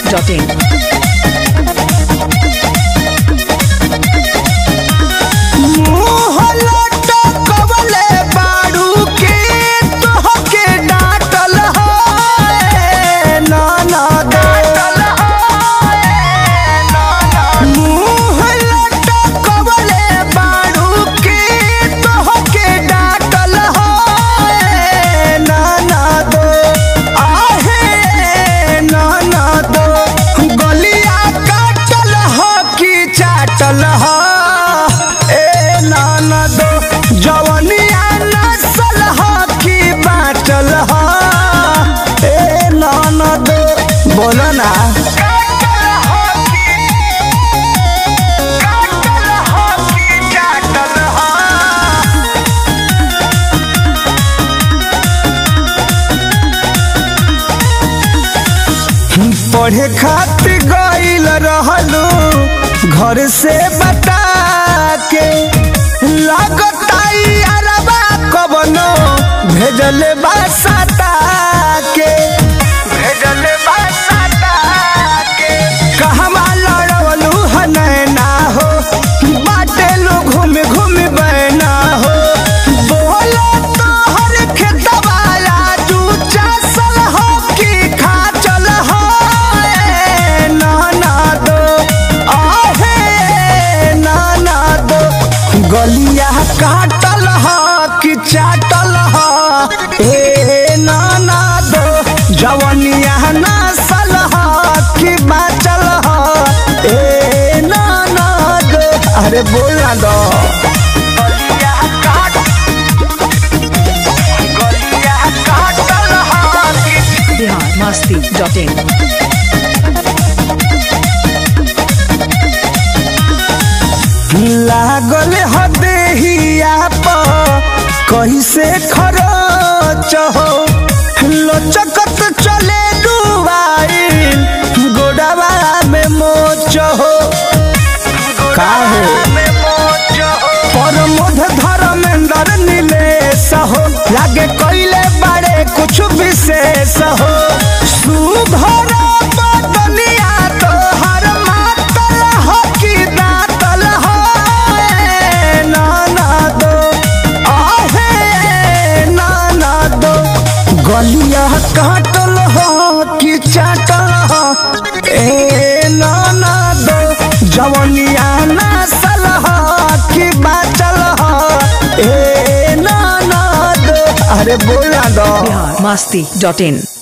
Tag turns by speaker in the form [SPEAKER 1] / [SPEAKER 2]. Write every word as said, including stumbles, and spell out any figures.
[SPEAKER 1] Dot in.
[SPEAKER 2] बोलो ना पढ़े खातिर गइल रहलू घर से बता के लागता अरबा कबनो भेजले बासता के भेजले बासता के कहवा लड़वलू हनैना हो बाटे लो घूम घूम बहना हो बोलो तो हर खेतवा लाजू चासल हो कि खा चल हो नाना दो आहे नाना दो गलिया काटल हो कि चाटल हो ए नाना दो जवनिया नसल हो कि बाचल हो ए नाना दो अरे बोला दो
[SPEAKER 1] बिहार मस्ती डॉट इन।
[SPEAKER 2] लागल हदेहिया पर कैसे खरच हो लचकत चले डुबाइल गोडवा में मोच हो काहे परमोध धर्मेंद्र नीलेश हो लागे कैले बड़े कुछ विशेष हो सुधर बदलिया तो हर मातल हो कि दातल हो नाना दो आहे नाना दो गलिया काटल हो कि चाटल हो ए नाना दो जवनिया नसल हो कि बाचल हो ए नाना दो अरे बोला दो
[SPEAKER 1] बिहार मस्ती डॉट इन।